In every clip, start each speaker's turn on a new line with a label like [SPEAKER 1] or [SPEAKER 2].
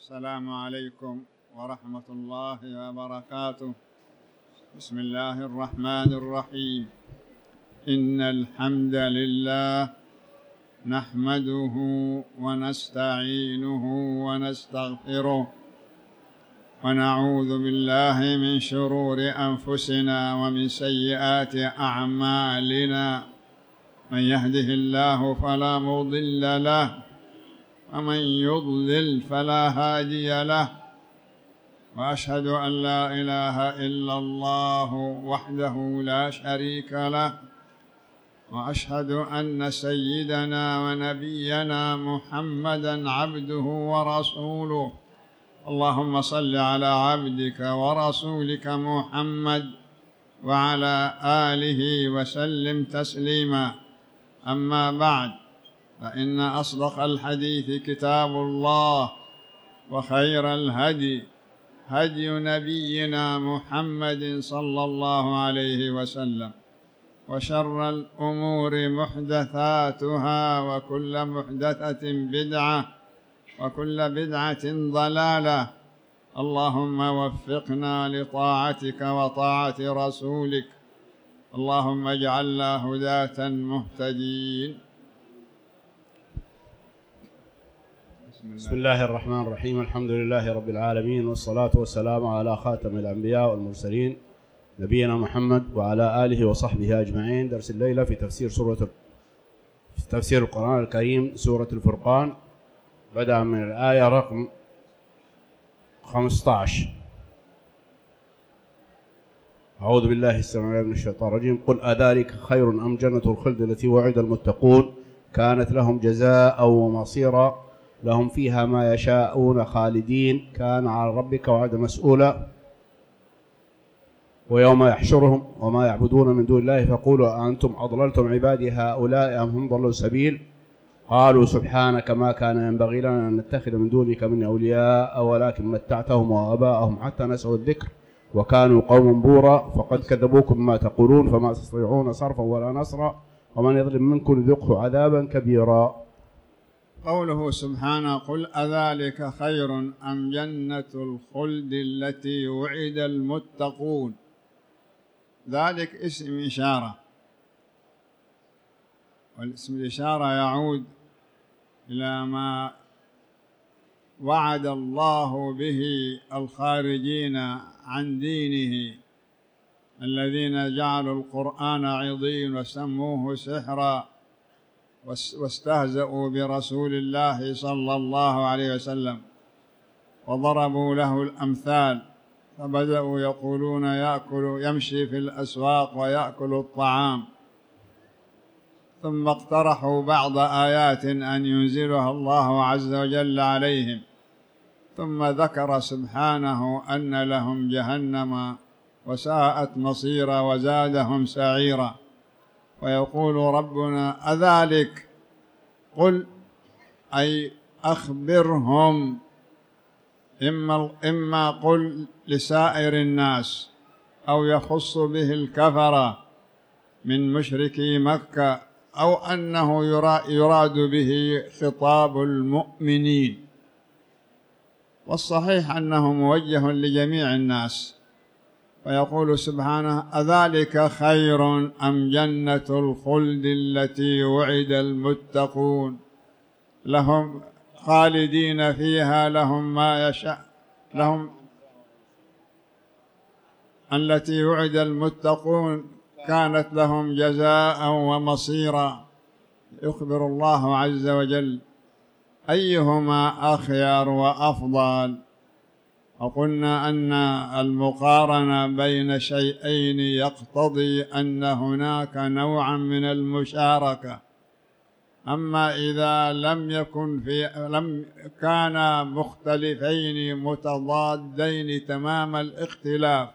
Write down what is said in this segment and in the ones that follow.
[SPEAKER 1] السلام عليكم ورحمة الله وبركاته. بسم الله الرحمن الرحيم. إن الحمد لله نحمده ونستعينه ونستغفره ونعوذ بالله من شرور أنفسنا ومن سيئات أعمالنا. من يهده الله فلا مضل له ومن يضلل فلا هادي له، وأشهد أن لا إله إلا الله وحده لا شريك له، وأشهد أن سيدنا ونبينا محمدًا عبده ورسوله. اللهم صل على عبدك ورسولك محمد وعلى آله وسلم تسليما. أما بعد، فإن أصدق الحديث كتاب الله، وخير الهدي هدي نبينا محمد صلى الله عليه وسلم، وشر الأمور محدثاتها، وكل محدثة بدعة، وكل بدعة ضلالة. اللهم وفقنا لطاعتك وطاعة رسولك، اللهم اجعلنا هداة مهتدين.
[SPEAKER 2] بسم الله الرحمن الرحيم. الحمد لله رب العالمين، والصلاة والسلام على خاتم الأنبياء والمرسلين نبينا محمد وعلى آله وصحبه أجمعين. درس الليلة في تفسير القرآن الكريم، سورة الفرقان، بدأ من الآية رقم 15. أعوذ بالله السميع العليم من الشيطان الرجيم. قل أذلك خير أم جنة الخلد التي وعد المتقون كانت لهم جزاء ومصيرا لهم فيها ما يشاءون خالدين كان على ربك وعدا مسؤولا. ويوم يحشرهم وما يعبدون من دون الله فقولوا أنتم أضللتم عبادي هؤلاء أم هم ضلوا السبيل قالوا سبحانك ما كان ينبغي لنا أن نتخذ من دونك من أولياء ولكن متعتهم وآباءهم حتى نسوا الذكر وكانوا قوما بورا فقد كذبوكم ما تقولون فما تستطيعون صرفا ولا نصرا ومن يظلم منكم ذقه عذابا كبيرا.
[SPEAKER 1] قوله سبحانه: قل أذلك خير أم جنة الخلد التي وعد المتقون. ذلك اسم إشارة، والاسم الإشارة يعود إلى ما وعد الله به الخارجين عن دينه، الذين جعلوا القرآن عضين وسموه سحرا واستهزأوا برسول الله صلى الله عليه وسلم وضربوا له الأمثال، فبدأوا يقولون يمشي في الأسواق ويأكل الطعام، ثم اقترحوا بعض آيات أن ينزلها الله عز وجل عليهم، ثم ذكر سبحانه أن لهم جهنم وساءت مصيرا وزادهم سعيرا. ويقول ربنا: أذلك، قل أي أخبرهم، إما قل لسائر الناس أو يخص به الكفرة من مشركي مكة، أو أنه يراد به خطاب المؤمنين، والصحيح أنه موجه لجميع الناس. فيقول سبحانه: أذلك خير أم جنة الخلد التي وعد المتقون لهم خالدين فيها لهم ما يشاء لهم التي وعد المتقون كانت لهم جزاء ومصيرا. يخبر الله عز وجل أيهما أخير وأفضل. وقلنا أن المقارنة بين شيئين يقتضي أن هناك نوعا من المشاركة، أما إذا لم كانا مختلفين متضادين تمام الاختلاف،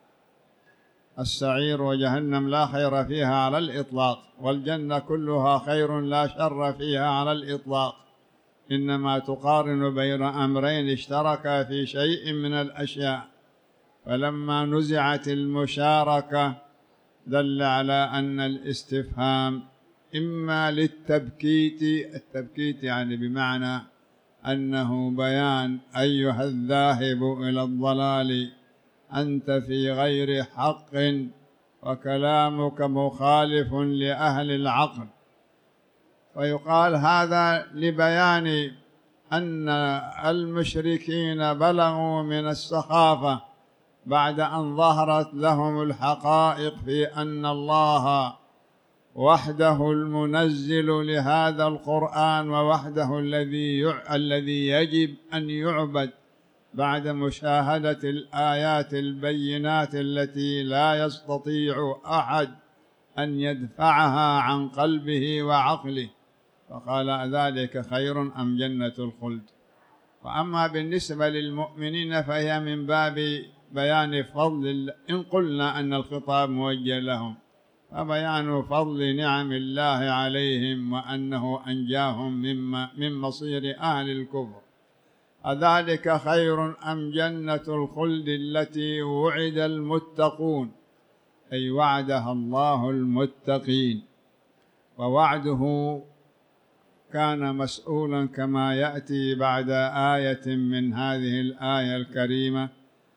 [SPEAKER 1] السعير وجهنم لا خير فيها على الإطلاق، والجنة كلها خير لا شر فيها على الإطلاق، إنما تقارن بين أمرين اشتركا في شيء من الأشياء، فلما نزعت المشاركة دل على أن الاستفهام إما للتبكيت، التبكيت يعني بمعنى أنه بيان أيها الذاهب إلى الضلال أنت في غير حق وكلامك مخالف لأهل العقل. ويقال هذا لبيان أن المشركين بلغوا من السخافة بعد أن ظهرت لهم الحقائق في أن الله وحده المنزل لهذا القرآن ووحده الذي يجب أن يعبد، بعد مشاهدة الآيات البينات التي لا يستطيع أحد أن يدفعها عن قلبه وعقله، فقال ذلك خير أم جنة الخلد. وأما بالنسبة للمؤمنين فهي من باب بيان فضل، إن قلنا أن الخطاب موجه لهم، فبيان فضل نعم الله عليهم وأنه أنجاهم من مصير أهل الكفر. أذلك خير أم جنة الخلد التي وعد المتقون، أي وعدها الله المتقين، ووعده كان مسؤولا كما يأتي بعد آية من هذه الآية الكريمة.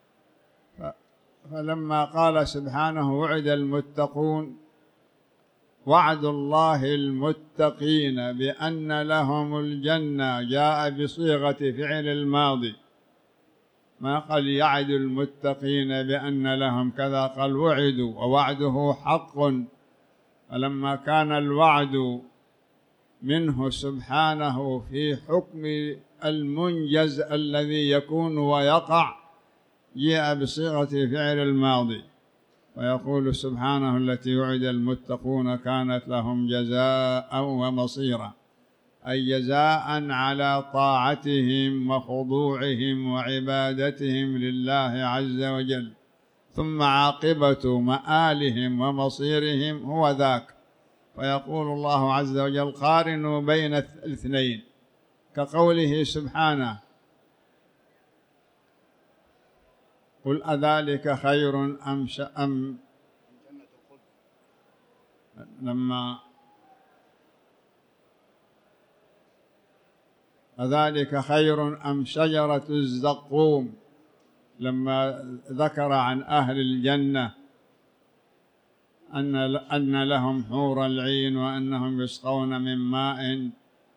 [SPEAKER 1] فلما قال سبحانه وعد المتقون، وعد الله المتقين بأن لهم الجنة جاء بصيغة فعل الماضي، ما قال يعد المتقين بأن لهم كذا، قال وعدوا ووعده حق. فلما كان الوعد منه سبحانه في حكم المنجز الذي يكون ويقع، جاء بصيغة فعل الماضي، ويقول سبحانه التي وعد المتقون كانت لهم جزاء ومصيرا، أي جزاء على طاعتهم وخضوعهم وعبادتهم لله عز وجل، ثم عاقبة مآلهم ومصيرهم هو ذاك. فيقول الله عز وجل قارنوا بين الاثنين، كقوله سبحانه قل أذلك خير أم لما أذلك خير أم شجرة الزقوم، لما ذكر عن أهل الجنة أن لهم حور العين وأنهم يسقون من ماء،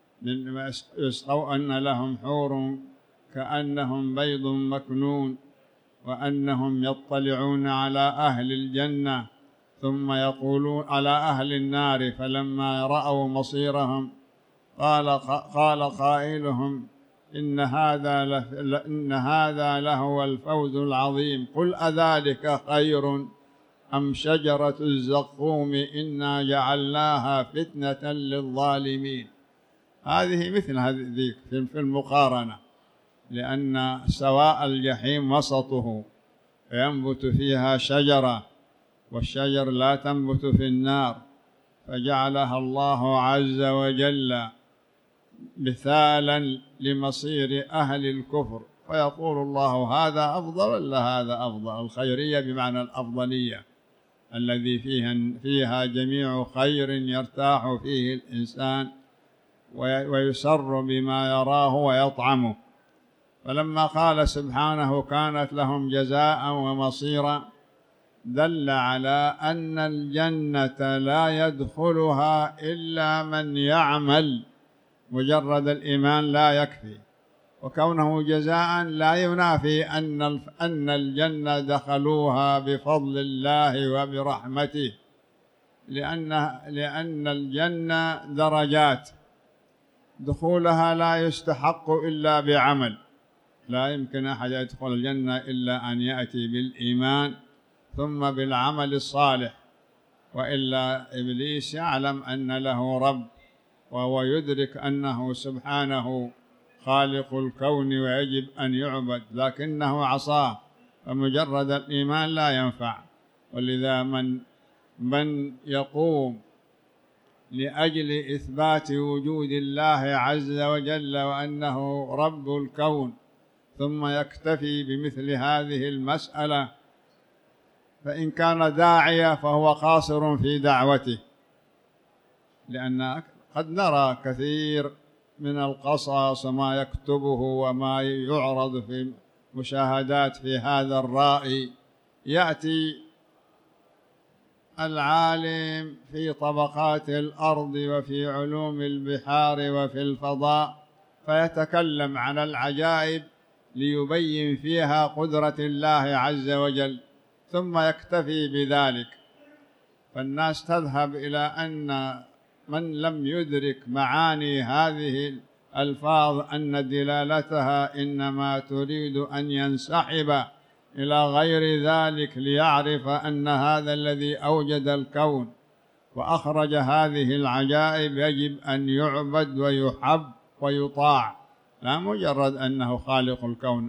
[SPEAKER 1] أن لهم حور كأنهم بيض مكنون، وأنهم يطلعون على أهل الجنة ثم يقولون على أهل النار، فلما رأوا مصيرهم قال قائلهم إن هذا لهو الفوز العظيم. قل أذلك خير أم شجرة الزقوم إنا جعلناها فتنة للظالمين. هذه مثل هذه في المقارنة، لأن سواء الجحيم وسطه ينبت فيها شجرة، والشجر لا تنبت في النار، فجعلها الله عز وجل مثالا لمصير أهل الكفر. فيقول الله هذا أفضل ولا هذا أفضل؟ الخيرية بمعنى الأفضلية، الذي فيها جميع خير يرتاح فيه الإنسان ويسر بما يراه ويطعمه. فلما قال سبحانه كانت لهم جزاء ومصيرا، دل على أن الجنة لا يدخلها إلا من يعمل، مجرد الإيمان لا يكفي، وكونه جزاء لا ينافي أن الجنة دخلوها بفضل الله وبرحمته، لأن الجنة درجات، دخولها لا يستحق إلا بعمل، لا يمكن أحد يدخل الجنة إلا أن يأتي بالإيمان ثم بالعمل الصالح، وإلا إبليس يعلم أن له رب، وهو يدرك أنه سبحانه خالق الكون ويجب أن يعبد، لكنه عصاه، فمجرد الإيمان لا ينفع. ولذا من يقوم لأجل إثبات وجود الله عز وجل وأنه رب الكون ثم يكتفي بمثل هذه المسألة، فإن كان داعية فهو قاصر في دعوته، لأن قد نرى كثير من القصص وما يكتبه وما يعرض في مشاهدات في هذا الرائي، يأتي العالم في طبقات الأرض وفي علوم البحار وفي الفضاء فيتكلم عن العجائب ليبين فيها قدرة الله عز وجل، ثم يكتفي بذلك، فالناس تذهب إلى أن من لم يدرك معاني هذه الألفاظ أن دلالتها إنما تريد أن ينسحب إلى غير ذلك ليعرف أن هذا الذي أوجد الكون وأخرج هذه العجائب يجب أن يعبد ويحب ويطاع، لا مجرد أنه خالق الكون.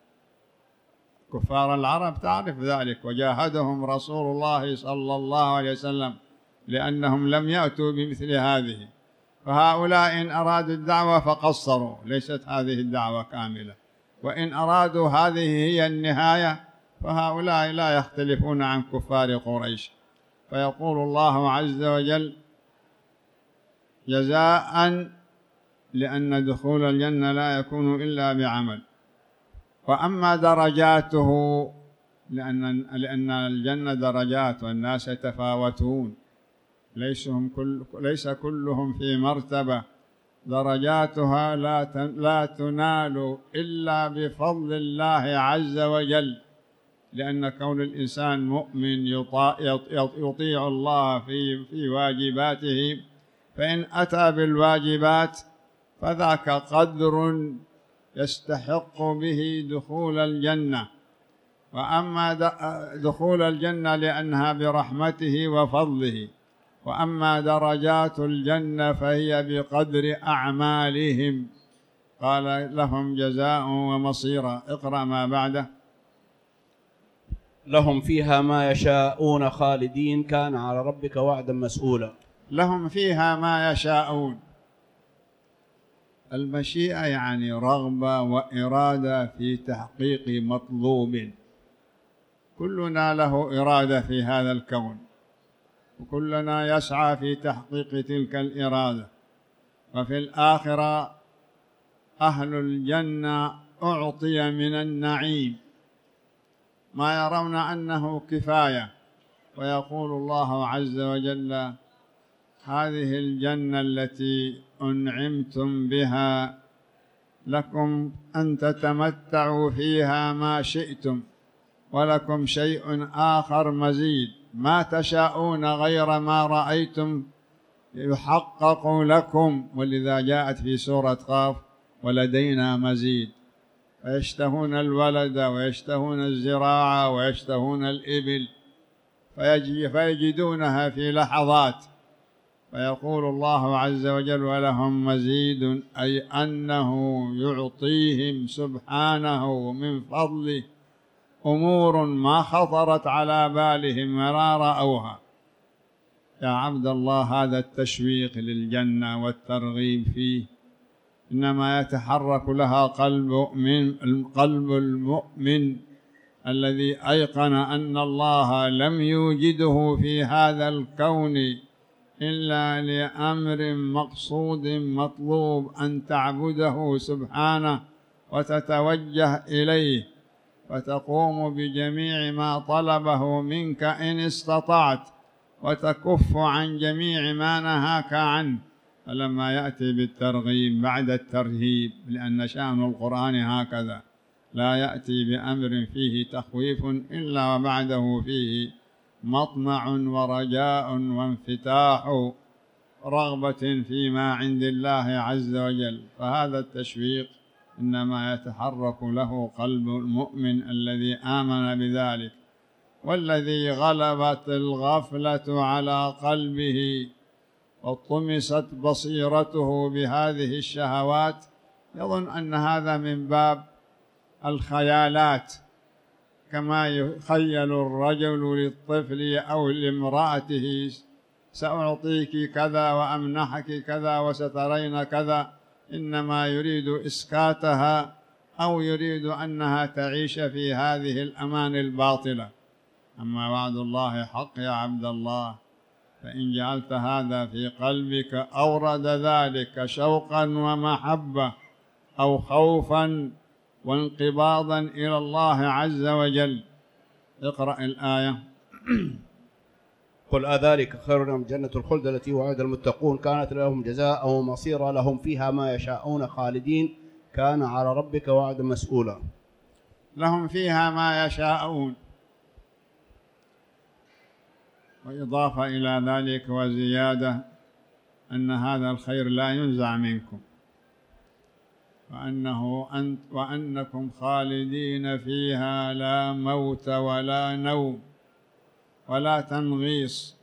[SPEAKER 1] كفار العرب تعرف ذلك، وجاهدهم رسول الله صلى الله عليه وسلم لأنهم لم يأتوا بمثل هذه، فهؤلاء إن أرادوا الدعوة فقصروا، ليست هذه الدعوة كاملة، وإن أرادوا هذه هي النهاية فهؤلاء لا يختلفون عن كفار قريش. فيقول الله عز وجل جزاء، لأن دخول الجنة لا يكون إلا بعمل. وأما درجاته لأن الجنة درجات والناس يتفاوتون، ليس كلهم في مرتبة، درجاتها لا تنال إلا بفضل الله عز وجل، لأن كون الإنسان مؤمن يطيع الله في واجباته، فإن أتى بالواجبات فذاك قدر يستحق به دخول الجنة. وأما دخول الجنة لأنها برحمته وفضله، وأما درجات الجنة فهي بقدر أعمالهم. قال لهم جزاء ومصيرا. اقرأ ما بعده.
[SPEAKER 2] لهم فيها ما يشاءون خالدين كان على ربك وعدا مسؤولا.
[SPEAKER 1] لهم فيها ما يشاءون، المشيئة يعني رغبة وإرادة في تحقيق مطلوب، كلنا له إرادة في هذا الكون، وكلنا يسعى في تحقيق تلك الإرادة. وفي الآخرة أهل الجنة أعطي من النعيم ما يرون أنه كفاية، ويقول الله عز وجل هذه الجنة التي أنعمتم بها لكم أن تتمتعوا فيها ما شئتم، ولكم شيء آخر مزيد، ما تشاءون غير ما رأيتم يحقق لكم. ولذا جاءت في سورة قاف ولدينا مزيد، فيشتهون الولد ويشتهون الزراعة ويشتهون الإبل فيجدونها في لحظات. فيقول الله عز وجل ولهم مزيد، أي أنه يعطيهم سبحانه من فضله أمور ما خطرت على بالهم ولا رأوها. يا عبد الله، هذا التشويق للجنة والترغيب فيه إنما يتحرك لها قلب المؤمن الذي أيقن أن الله لم يوجده في هذا الكون إلا لأمر مقصود مطلوب، أن تعبده سبحانه وتتوجه إليه وتقوم بجميع ما طلبه منك إن استطعت، وتكف عن جميع ما نهاك عنه. فلما يأتي بالترغيب بعد الترهيب، لأن شأن القرآن هكذا، لا يأتي بأمر فيه تخويف إلا وبعده فيه مطمع ورجاء وانفتاح رغبة فيما عند الله عز وجل. فهذا التشويق إنما يتحرك له قلب المؤمن الذي آمن بذلك. والذي غلبت الغفلة على قلبه وطمست بصيرته بهذه الشهوات يظن أن هذا من باب الخيالات، كما يخيل الرجل للطفل أو لامرأته سأعطيك كذا وأمنحك كذا وسترين كذا، إنما يريد إسكاتها أو يريد أنها تعيش في هذه الأمان الباطلة. أما وعد الله حق يا عبد الله، فإن جعلت هذا في قلبك أورد ذلك شوقا ومحبة أو خوفا وانقباضا إلى الله عز وجل. اقرأ الآية.
[SPEAKER 2] قل أذلك خير أم جنة الخلد التي وعد المتقون كانت لهم جزاء ومصيرا لهم فيها ما يشاءون خالدين كان على ربك وعدا مسؤولا.
[SPEAKER 1] لهم فيها ما يشاءون، وإضافة إلى ذلك وزيادة أن هذا الخير لا ينزع منكم، وأنكم خالدين فيها لا موت ولا نوم ولا تنغيص،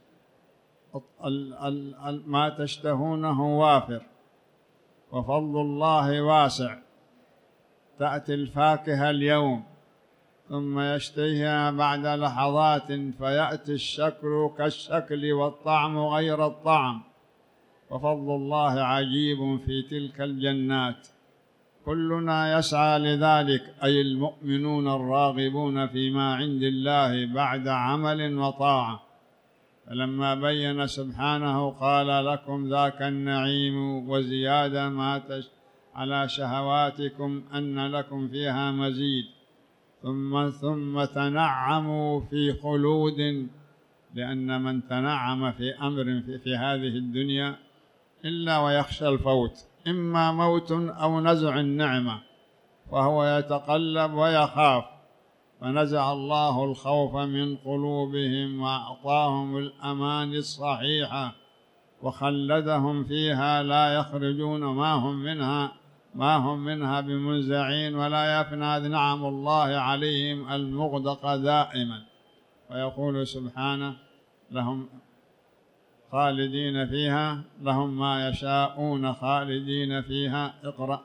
[SPEAKER 1] ما تشتهونه وافر، وفضل الله واسع. تأتي الفاكهة اليوم ثم يشتهيها بعد لحظات، فيأتي الشكل كالشكل والطعم غير الطعم، وفضل الله عجيب في تلك الجنات. كلنا يسعى لذلك، أي المؤمنون الراغبون فيما عند الله بعد عمل وطاعة. فلما بين سبحانه قال لكم ذاك النعيم وزيادة ما على شهواتكم أن لكم فيها مزيد، ثم تنعموا في خلود، لأن من تنعم في أمر في هذه الدنيا إلا ويخشى الفوت، إما موت أو نزع النعمة، وهو يتقلب ويخاف، فنزع الله الخوف من قلوبهم وأعطاهم الأمان الصحيحة وخلدهم فيها لا يخرجون، ما هم منها بمنزعين، ولا يفنى نعم الله عليهم المغدقة دائما. ويقول سبحانه لهم خالدين فيها، لهم ما يشاءون خالدين فيها. اقرأ.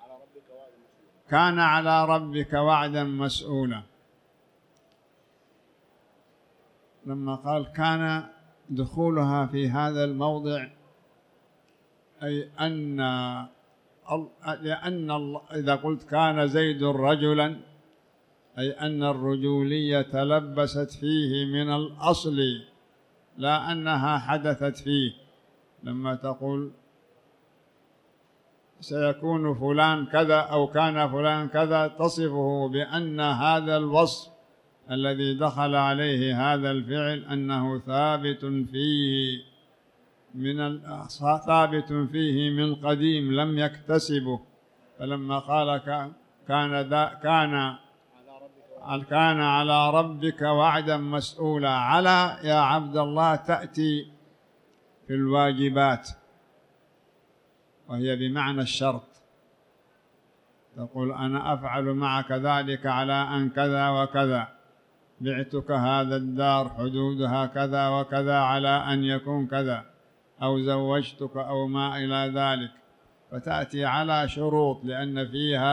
[SPEAKER 1] كان على ربك وعدا مسؤولا. لما قال كان دخولها في هذا الموضع، أي لأن إذا قلت كان زيد رجلا، أي أن الرجولية تلبست فيه من الأصل، لا أنها حدثت فيه. لما تقول سيكون فلان كذا أو كان فلان كذا، تصفه بأن هذا الوصف الذي دخل عليه هذا الفعل أنه ثابت فيه من قديم لم يكتسبه. فلما قال كان على ربك وعدا مسؤولا، على يا عبد الله تأتي في الواجبات، وهي بمعنى الشرط. تقول أنا أفعل معك ذلك على أن كذا وكذا، بعتك هذا الدار حدودها كذا وكذا على أن يكون كذا، أو زوجتك أو ما إلى ذلك. فتأتي على شروط، لأن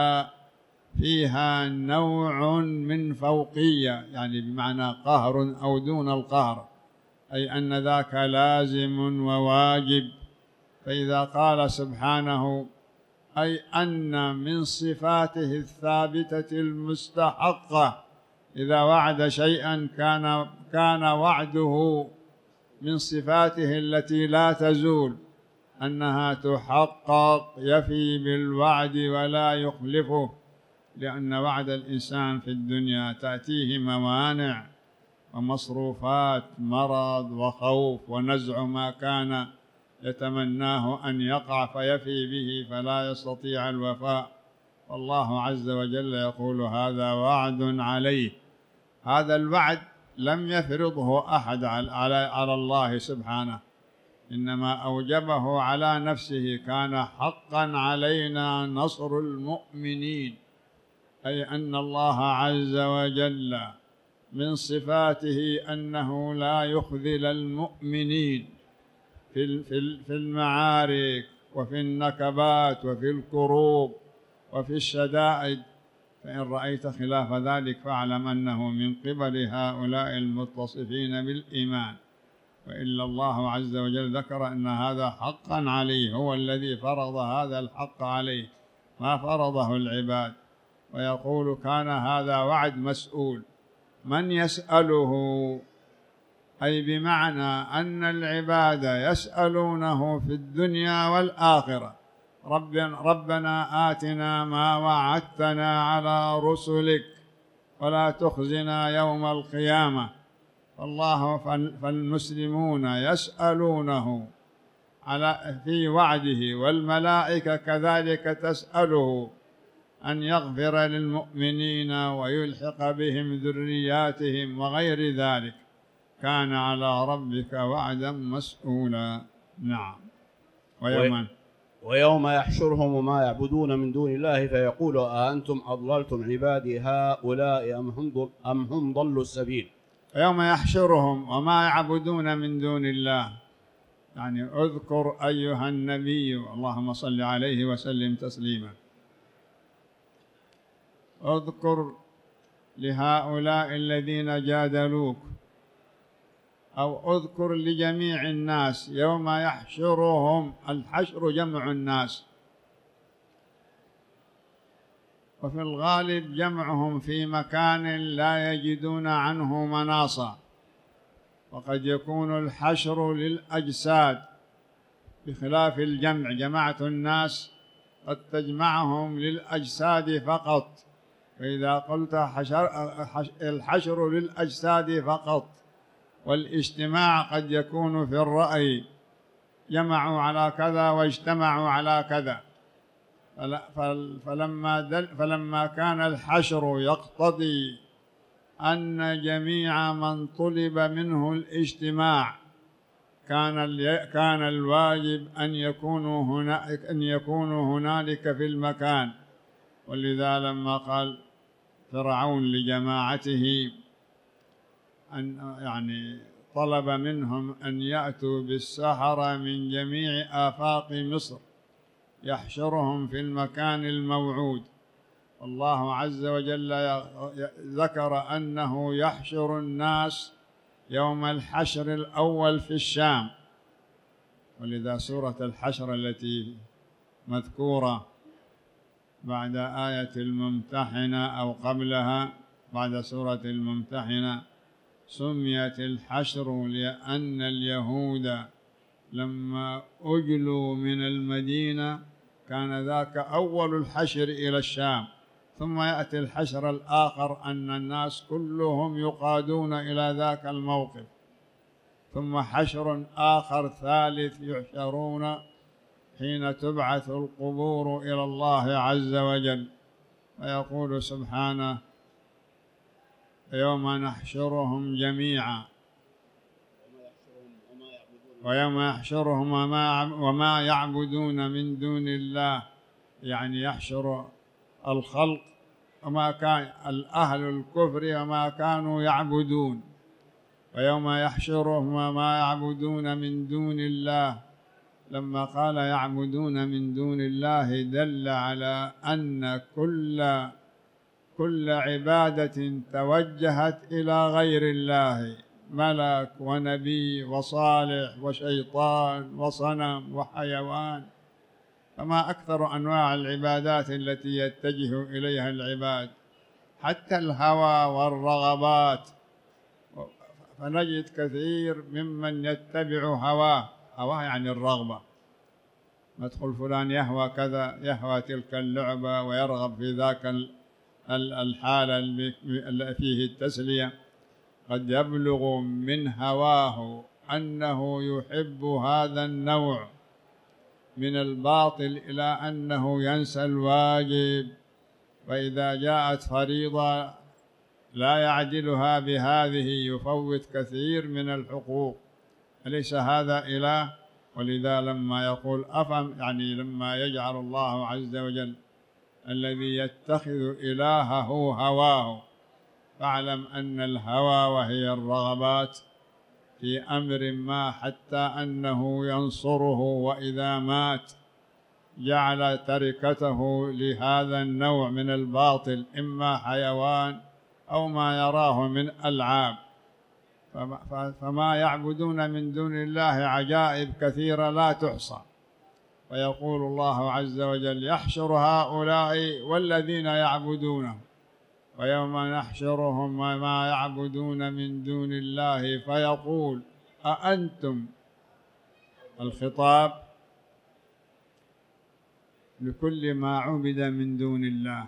[SPEAKER 1] فيها نوع من فوقية، يعني بمعنى قهر أو دون القهر، أي أن ذاك لازم وواجب. فإذا قال سبحانه أي أن من صفاته الثابتة المستحقة، إذا وعد شيئا كان وعده من صفاته التي لا تزول، أنها تحقق، يفي بالوعد ولا يخلفه. لأن وعد الإنسان في الدنيا تأتيه موانع ومصروفات، مرض وخوف ونزع ما كان يتمناه أن يقع فيفي به فلا يستطيع الوفاء. والله عز وجل يقول هذا وعد عليه. هذا الوعد لم يفرضه أحد على الله سبحانه، إنما أوجبه على نفسه. كان حقا علينا نصر المؤمنين، أي أن الله عز وجل من صفاته أنه لا يخذل المؤمنين في المعارك وفي النكبات وفي الكروب وفي الشدائد. فإن رأيت خلاف ذلك فاعلم أنه من قبل هؤلاء المتصفين بالإيمان، وإلا الله عز وجل ذكر أن هذا حقا عليه، هو الذي فرض هذا الحق عليه، ما فرضه العباد. ويقول كان هذا وعد مسؤول. من يسأله أي بمعنى أن العباد يسألونه في الدنيا والآخرة: ربنا آتنا ما وعدتنا على رسلك ولا تخزنا يوم القيامة. فالمسلمون يسألونه في وعده، والملائكة كذلك تسأله أن يغفر للمؤمنين ويلحق بهم ذرياتهم وغير ذلك. كان على ربك وعدا مسؤولا. نعم.
[SPEAKER 2] ويوم يحشرهم وما يعبدون من دون الله فيقول أأنتم أضللتم عبادي هؤلاء أم هم ضلوا السبيل.
[SPEAKER 1] يوم يحشرهم وما يعبدون من دون الله، يعني اذكر أيها النبي، اللهم صل عليه وسلم تسليما، اذكر لهؤلاء الذين جادلوك، أو اذكر لجميع الناس يوم يحشرهم. الحشر جمع الناس، وفي الغالب جمعهم في مكان لا يجدون عنه مناصا، وقد يكون الحشر للأجساد بخلاف الجمع. جمعت الناس قد تجمعهم للأجساد فقط، فإذا قلت الحشر للأجساد فقط، والاجتماع قد يكون في الرأي، جمعوا على كذا واجتمعوا على كذا. فلما كان الحشر يقتضي أن جميع من طلب منه الاجتماع كان الواجب أن يكونوا هنالك في المكان. ولذا لما قال فرعون لجماعته يعني طلب منهم أن يأتوا بالسحرة من جميع آفاق مصر يحشرهم في المكان الموعود. الله عز وجل ذكر أنه يحشر الناس يوم الحشر الأول في الشام، ولذا سورة الحشر التي مذكورة بعد آية الممتحنة أو قبلها بعد سورة الممتحنة سميت الحشر لأن اليهود لما أجلوا من المدينة كان ذاك أول الحشر إلى الشام، ثم يأتي الحشر الآخر أن الناس كلهم يقادون إلى ذاك الموقف، ثم حشر آخر ثالث يحشرون حين تبعث القبور إلى الله عز وجل. فيقول سبحانه: يوم نحشرهم جميعا ويوم يحشرهم وما يعبدون من دون الله، يعني يحشر الخلق وما كان الأهل الكفر وما كانوا يعبدون، ويوم يحشرهم وما يعبدون من دون الله. لما قال يعبدون من دون الله دل على أن كل عبادة توجهت إلى غير الله، ملك ونبي وصالح وشيطان وصنم وحيوان، فما أكثر أنواع العبادات التي يتجه إليها العباد، حتى الهوى والرغبات. فنجد كثير ممن يتبع هواه يعني الرغبة، مدخل فلان يهوى كذا، يهوى تلك اللعبة ويرغب في ذاك الحالة اللي فيه التسلية، قد يبلغ من هواه أنه يحب هذا النوع من الباطل إلى أنه ينسى الواجب، فإذا جاءت فريضة لا يعدلها بهذه يفوت كثير من الحقوق. أليس هذا إله؟ ولذا لما يقول يعني لما يجعل الله عز وجل الذي يتخذ إلهه هواه، فاعلم أن الهوى وهي الرغبات في أمر ما حتى أنه ينصره، وإذا مات جعل تركته لهذا النوع من الباطل، إما حيوان أو ما يراه من ألعاب. فما يعبدون من دون الله عجائب كثيرة لا تحصى. ويقول الله عز وجل: يحشر هؤلاء والذين يعبدونه. ويوم نحشرهم وما يعبدون من دون الله فيقول أأنتم، الخطاب لكل ما عبد من دون الله،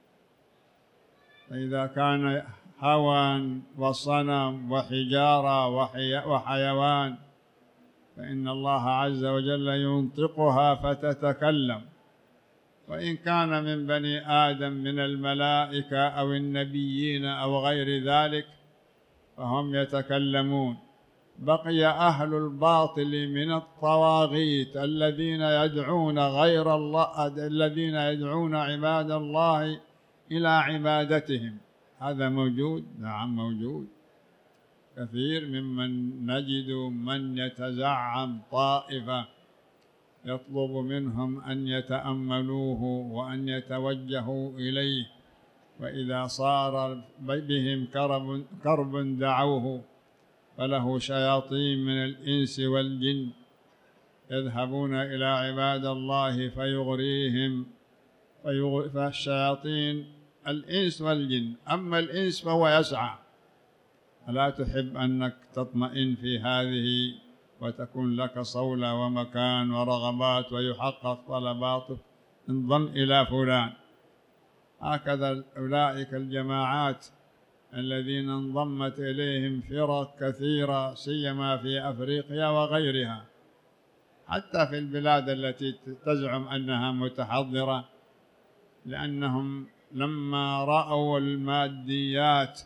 [SPEAKER 1] فإذا كان هوى وصنم وحجارة وحيوان فإن الله عز وجل ينطقها فتتكلم، وإن كان من بني آدم من الملائكة أو النبيين أو غير ذلك فهم يتكلمون. بقي أهل الباطل من الطواغيت الذين يدعون غير الله، الذين يدعون عباد الله إلى عبادتهم. هذا موجود؟ نعم موجود، كثير ممن نجد من يتزعم طائفة يطلب منهم أن يتأملوه وأن يتوجهوا إليه، وإذا صار بهم كرب دعوه، فله شياطين من الإنس والجن يذهبون إلى عباد الله فيغريهم، فالشياطين الإنس والجن. أما الإنس فهو يسعى، ألا تحب أنك تطمئن في هذه وتكون لك صولة ومكان ورغبات ويحقق طلباتك؟ انضم إلى فلان. هكذا أولئك الجماعات الذين انضمت إليهم فرق كثيرة سيما في أفريقيا وغيرها، حتى في البلاد التي تزعم أنها متحضرة، لأنهم لما رأوا الماديات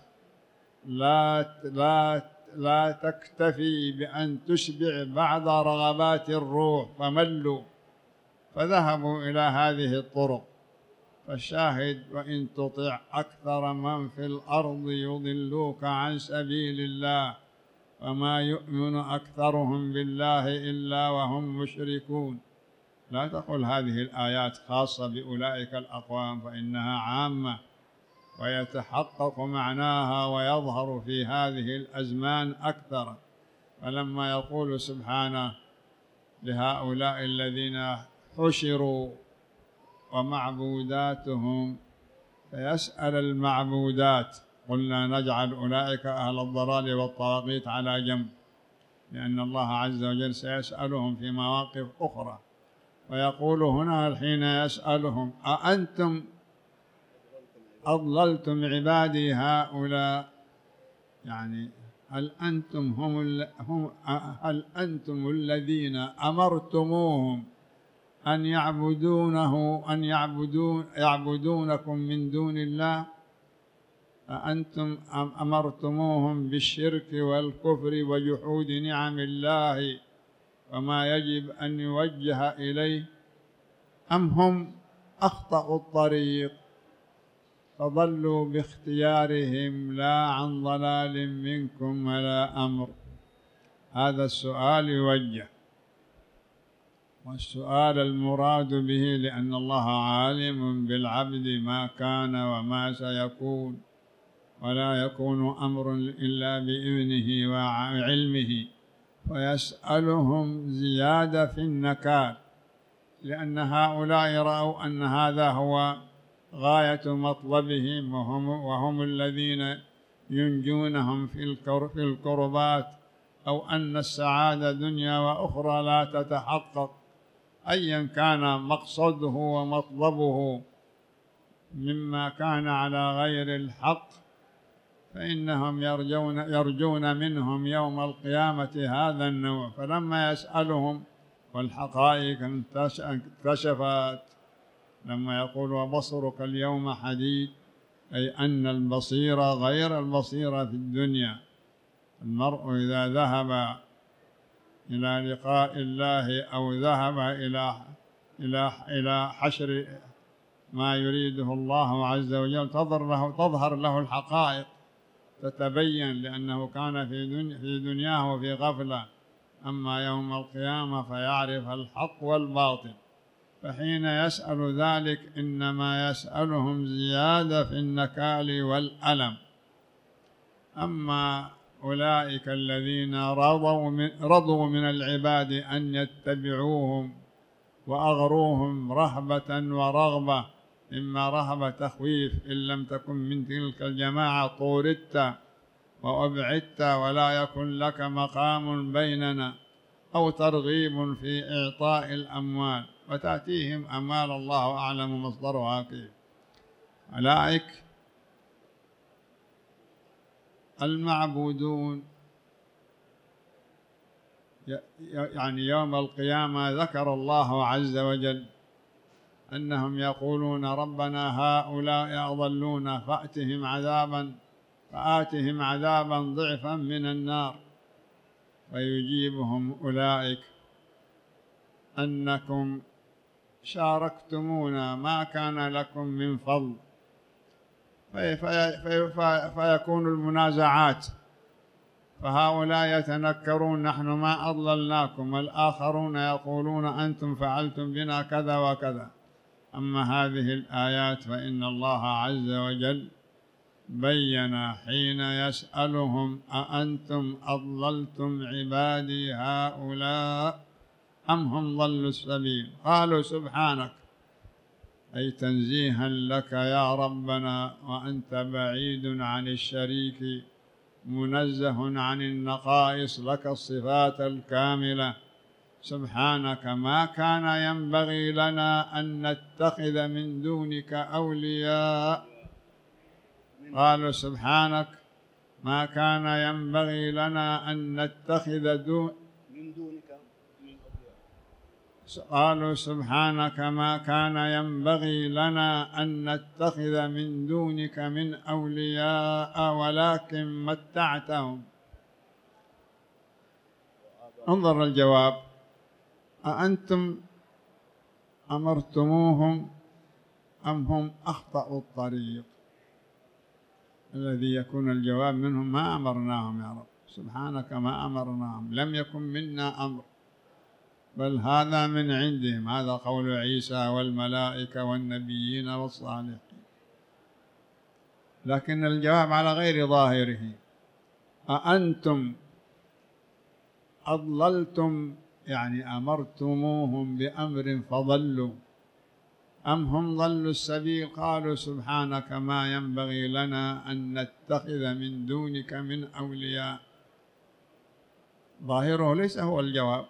[SPEAKER 1] لا تكتفي بأن تشبع بعض رغبات الروح فملوا، فذهبوا إلى هذه الطرق. فالشاهد وإن تطع أكثر من في الأرض يضلوك عن سبيل الله وما يؤمن أكثرهم بالله إلا وهم مشركون. لا تقل هذه الآيات خاصة بأولئك الأقوام، فإنها عامة ويتحقق معناها ويظهر في هذه الأزمان أكثر. فلما يقول سبحانه لهؤلاء الذين حشروا ومعبوداتهم، فيسأل المعبودات، قلنا نجعل أولئك أهل الضلال والطواغيت على جنب، لأن الله عز وجل سيسألهم في مواقف أخرى. ويقول هنا حين يسألهم أأنتم أضللتم عبادي هؤلاء، يعني هل أنتم الذين أمرتموهم أن يعبدونكم من دون الله؟ أأنتم أمرتموهم بالشرك والكفر وجحود نعم الله وما يجب أن يوجه إليه، أم هم أخطأوا الطريق فضلوا باختيارهم لا عن ضلال منكم ولا أمر؟ هذا السؤال يوجه، والسؤال المراد به لأن الله عالم بالعبد ما كان وما سيكون، ولا يكون أمر إلا بإذنه وعلمه، ويسألهم زيادة في النكال، لأن هؤلاء رأوا أن هذا هو غاية مطلبهم، وهم الذين ينجونهم في الكربات، أو أن السعادة دنيا وأخرى لا تتحقق. أيا كان مقصده ومطلبه مما كان على غير الحق، فإنهم يرجون منهم يوم القيامة هذا النوع. فلما يسألهم والحقائق انكشفت، لما يقول وبصرك اليوم حديد، أي أن البصيرة غير البصيرة في الدنيا. المرء إذا ذهب إلى لقاء الله أو ذهب إلى حشر ما يريده الله عز وجل تظهر له الحقائق، تتبين، لأنه كان في دنياه وفي غفلة. أما يوم القيامة فيعرف الحق والباطل. فحين يسأل ذلك إنما يسألهم زيادة في النكال والألم. أما أولئك الذين رضوا من العباد أن يتبعوهم وأغروهم رهبة ورغبة إما رهبة تخويف، إن لم تكن من تلك الجماعة طوردت وأبعدت ولا يكن لك مقام بيننا، أو ترغيب في إعطاء الأموال، وتأتيهم أموال الله أعلم مصدرها كيف. أولئك المعبودون يعني يوم القيامة ذكر الله عز وجل أنهم يقولون ربنا هؤلاء أضلونا فآتهم عذابا ضعفا من النار، ويجيبهم أولئك أنكم شاركتمونا ما كان لكم من فضل، فيكون المنازعات، فهؤلاء يتنكرون نحن ما أضللناكم، والآخرون يقولون أنتم فعلتم بنا كذا وكذا. أما هذه الآيات فإن الله عز وجل بين حين يسألهم أأنتم أضللتم عبادي هؤلاء أم هم ضلوا السبيل، قالوا سبحانك، أي تنزيها لك يا ربنا، وأنت بعيد عن الشريك منزه عن النقائص، لك الصفات الكاملة. سبحانك ما كان ينبغي لنا أن نتخذ من دونك أولياء. قالوا سبحانك ما كان ينبغي لنا أن نتخذ من دونك. قالوا سبحانك ما كان ينبغي لنا أن نتخذ من دونك من أولياء ولكن متعتهم. انظر الجواب، أأنتم أمرتموهم أم هم أخطأوا الطريق؟ الذي يكون الجواب منهم ما أمرناهم يا رب، سبحانك ما أمرناهم، لم يكن منا أمر، بل هذا من عندهم. هذا قول عيسى والملائكة والنبيين والصالحين. لكن الجواب على غير ظاهره، أأنتم أضللتم يعني أمرتموهم بأمر فضلوا، أم هم ضلوا السبيل؟ قالوا سبحانك ما ينبغي لنا أن نتخذ من دونك من أولياء. ظاهره ليس هو الجواب،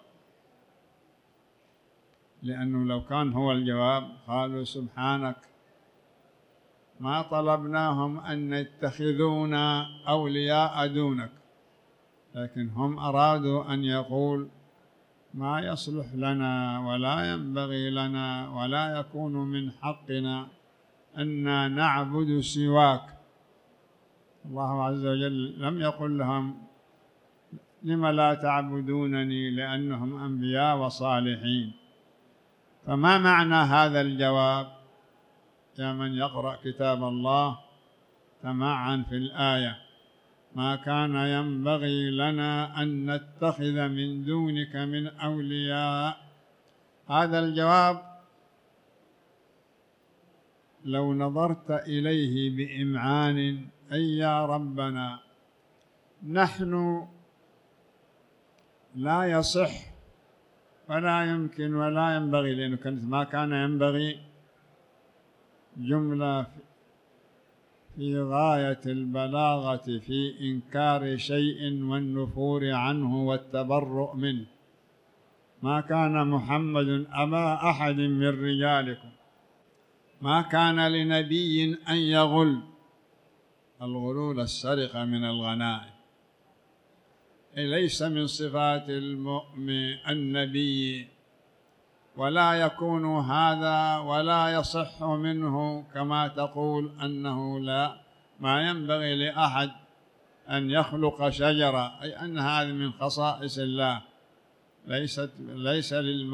[SPEAKER 1] لأنه لو كان هو الجواب قالوا سبحانك ما طلبناهم أن يتخذونا أولياء دونك، لكن هم أرادوا أن يقول ما يصلح لنا ولا ينبغي لنا ولا يكون من حقنا أن نعبد سواك. الله عز وجل لم يقل لهم لم لا تعبدونني، لأنهم أنبياء وصالحين. فما معنى هذا الجواب يا من يقرأ كتاب الله تمعن في الآية؟ ما كان ينبغي لنا أن نتخذ من دونك من أولياء. هذا الجواب لو نظرت إليه بإمعان، أي يا ربنا نحن لا يصح ولا يمكن ولا ينبغي، لأنه كانت ما كان ينبغي جملة في غاية البلاغة في إنكار شيء والنفور عنه والتبرؤ منه. ما كان محمد أبا أحد من رجالكم، ما كان لنبي أن يغل، الغلول السرقة من الغنائم، ليس من صفات المؤمن النبي، ولا يكون هذا ولا يصح منه كما تقول أنه لا ما ينبغي لأحد أن يخلق شجرة، أي أن هذه من خصائص الله، ليس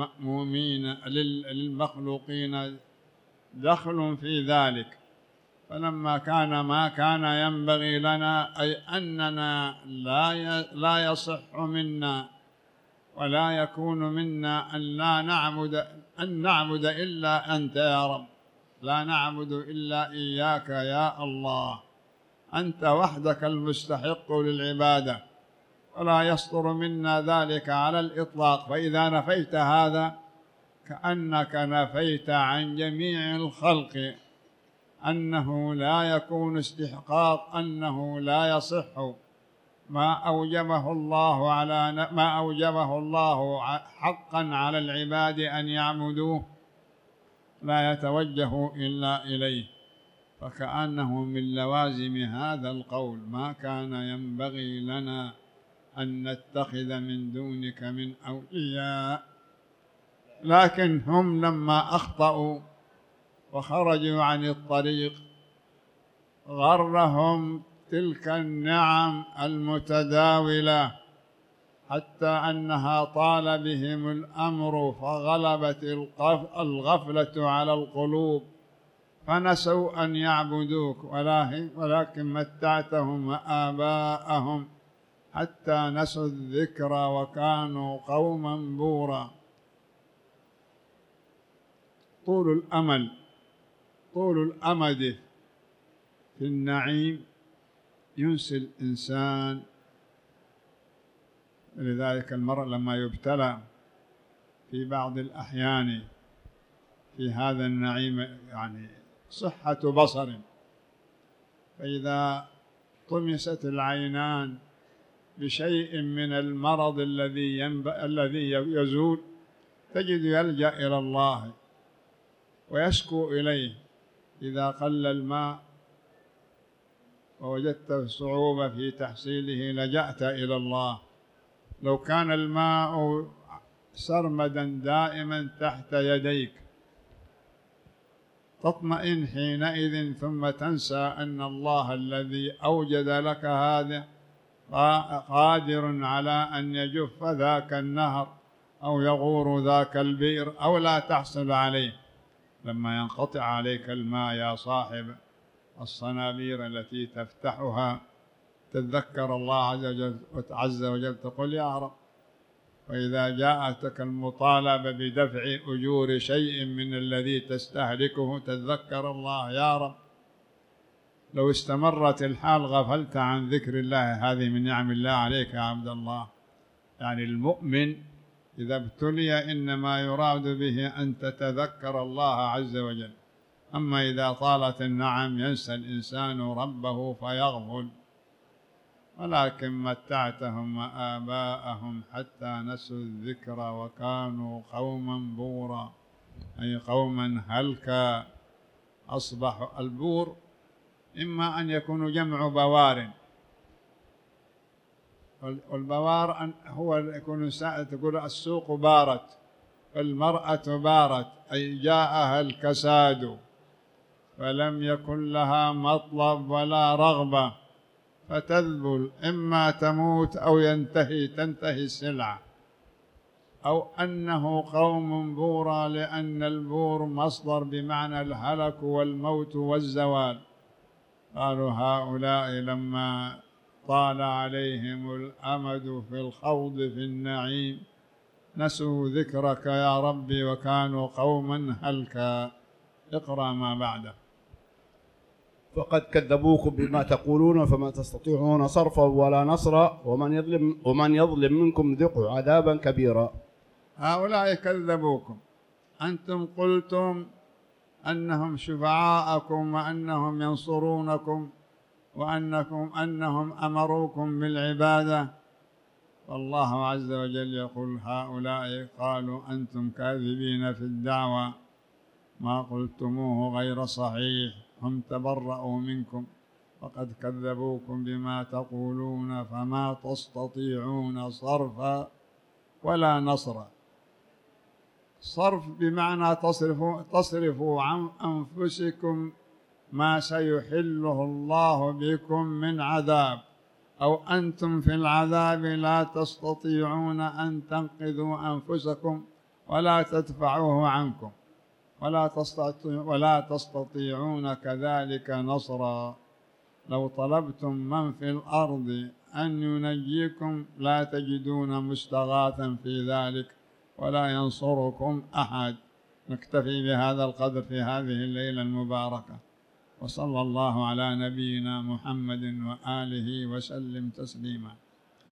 [SPEAKER 1] للمخلوقين دخل في ذلك. فلما كان ما كان ينبغي لنا، أي أننا لا يصح منا ولا يكون منا أن نعبد إلا أنت يا رب، لا نعبد إلا إياك يا الله، أنت وحدك المستحق للعبادة، ولا يصدر منا ذلك على الإطلاق. فإذا نفيت هذا كأنك نفيت عن جميع الخلق أنه لا يكون استحقاق، أنه لا يصح ما أوجبه الله حقا على العباد أن يعبدوه، لا يتوجه إلا إليه. فكأنه من لوازم هذا القول: ما كان ينبغي لنا أن نتخذ من دونك من أولياء. لكن هم لما أخطأوا وخرجوا عن الطريق غرهم تلك النعم المتداولة، حتى أنها طال بهم الأمر فغلبت الغفلة على القلوب، فنسوا أن يعبدوك، ولكن متعتهم وآباءهم حتى نسوا الذكر وكانوا قوما بورا. طول الأمد في النعيم ينسي الإنسان. لذلك المرء لما يبتلى في بعض الأحيان في هذا النعيم، يعني صحة بصر، فإذا طمست العينان بشيء من المرض الذي يزول، تجد يلجأ إلى الله ويشكو إليه. إذا قل الماء ووجدت صعوبة في تحصيله لجأت إلى الله. لو كان الماء سرمدا دائما تحت يديك تطمئن حينئذ، ثم تنسى أن الله الذي أوجد لك هذا قادر على أن يجف ذاك النهر أو يغور ذاك البئر أو لا تحصل عليه. لما ينقطع عليك الماء يا صاحب الصنابير التي تفتحها تتذكر الله عز وجل تقول يا رب. وإذا جاءتك المطالبة بدفع أجور شيء من الذي تستهلكه تتذكر الله يا رب. لو استمرت الحال غفلت عن ذكر الله. هذه من نعم الله عليك يا عبد الله. يعني المؤمن إذا ابتلي إنما يراد به أن تتذكر الله عز وجل. أما إذا طالت النعم ينسى الإنسان ربه فيغفل. ولكن متعتهم وآباءهم حتى نسوا الذكر وكانوا قوما بورا، أي قوما هلكا. أصبح البور إما أن يكون جمع بوار، والبوار هو يكون تقول السوق بارت، المرأة بارت، أي جاءها الكساد فلم يكن لها مطلب ولا رغبة فتذبل، إما تموت أو تنتهي السلعة. أو أنه قوم بورا، لأن البور مصدر بمعنى الهلك والموت والزوال. قالوا هؤلاء لما طال عليهم الأمد في الخوض في النعيم نسوا ذكرك يا ربي وكانوا قوما هلكا. اقرأ ما بعده.
[SPEAKER 2] فقد كذبوكم بما تقولون فما تستطيعون صرفا ولا نصرا ومن يظلم منكم ذقوا عذابا كبيرا.
[SPEAKER 1] هؤلاء كذبوكم، أنتم قلتم أنهم شفعاءكم وأنهم ينصرونكم وأنهم أمروكم بالعبادة، والله عز وجل يقول هؤلاء قالوا أنتم كاذبين في الدعوة، ما قلتموه غير صحيح، هم تبرأوا منكم وقد كذبوكم بما تقولون فما تستطيعون صرفا ولا نصرا. صرف بمعنى تصرفوا عن أنفسكم ما سيحله الله بكم من عذاب، أو أنتم في العذاب لا تستطيعون أن تنقذوا أنفسكم ولا تدفعوه عنكم، ولا تستطيعون كذلك نصرا. لو طلبتم من في الأرض أن ينجيكم لا تجدون مستغاثا في ذلك ولا ينصركم أحد. نكتفي بهذا القدر في هذه الليلة المباركة، وصلى الله على نبينا محمد وآله وسلم تسليما.